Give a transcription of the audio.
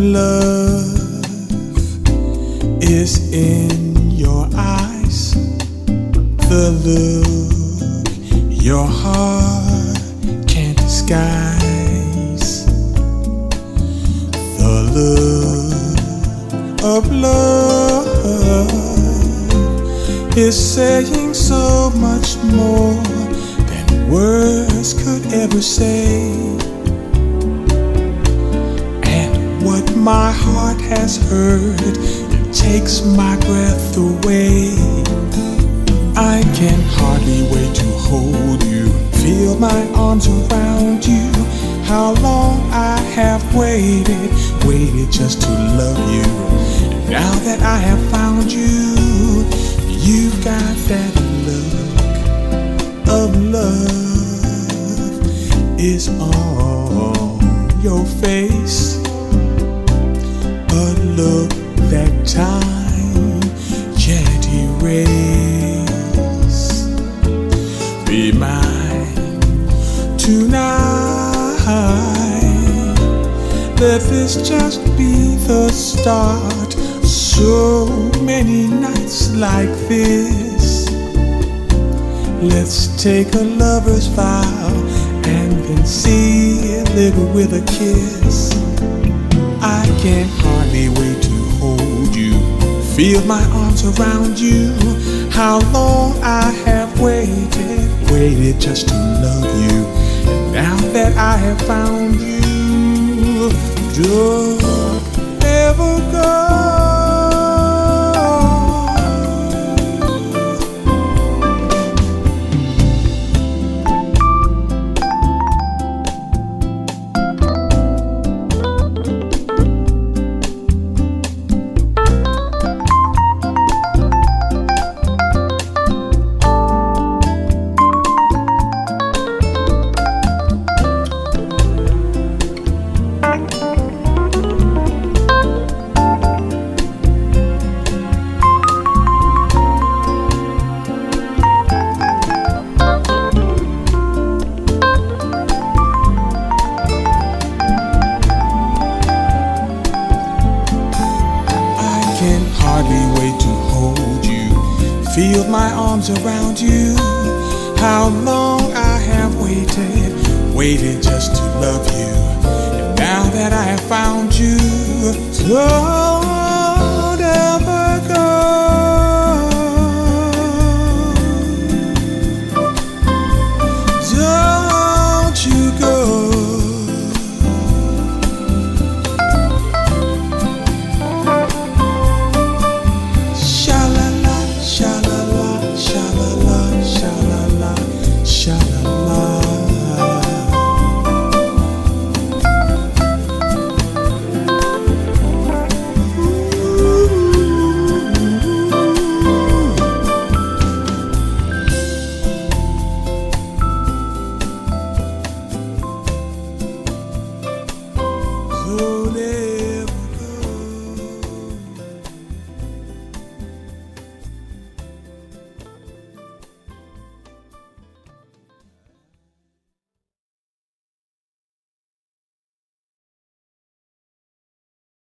love is in your eyes, the look your heart can't disguise, the look of love is saying so much more than words could ever say. What my heart has heard, it takes my breath away. I can hardly wait to hold you, feel my arms around you. How long I have waited just to love you. And now that I have found you, you've got that look of love is on your face. A look that time can't erase. Be mine tonight. Let this just be the start. So many nights like this. Let's take a lover's vow and then seal it with a kiss. I can't hardly wait to hold you, feel my arms around you. How long I have waited just to love you. And now that I have found you, don't ever go. Hardly wait to hold you, feel my arms around you. How long I have waited just to love you. And now that I have found you, so